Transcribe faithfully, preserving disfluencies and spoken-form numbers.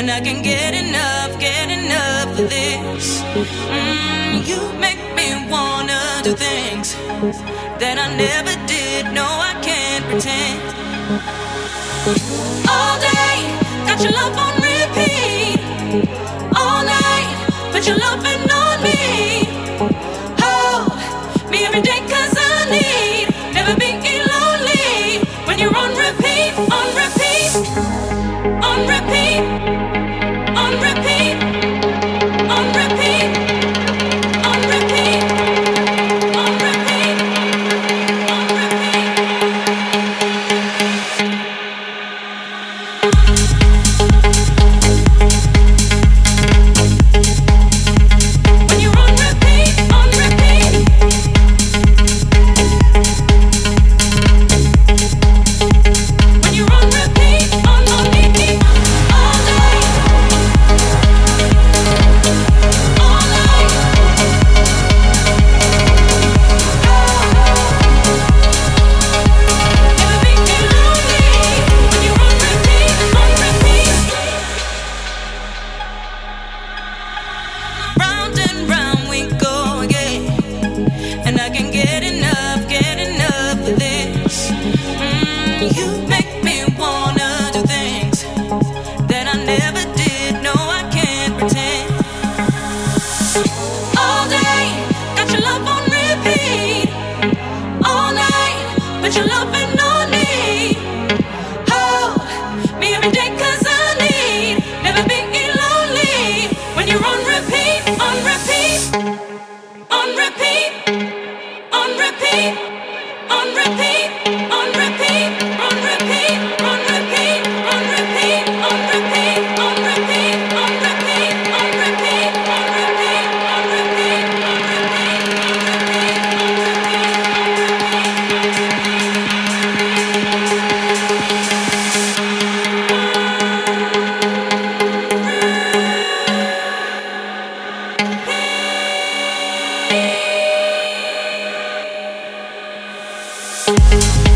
and I can't get enough, get enough of this. Mm, you make me wanna do things that I never did. No, I can't pretend. All day, got your love on repeat. All night, put your loving on me. Hold me every day 'cause I need never be lonely when you're on repeat, on repeat, on repeat, on repeat, on repeat, on repeat, on repeat, on repeat. When you're on repeat, on repeat. When you're on repeat, on repeat, all day, all night. Never be lonely when you're on repeat, on repeat. Round and round we go again, and I can't get enough, get enough of this. Mm, you make me wanna do things that I never did. No, I can't pretend. All day, got your love on repeat. All night, put your loving on me. Hold me every day 'cause I need never be lonely when you're on repeat, on repeat, on repeat, on repeat, on repeat, on repeat, on repeat, on repeat, on repeat, on repeat, on repeat, on repeat, on repeat, on repeat, on repeat, on repeat, on repeat.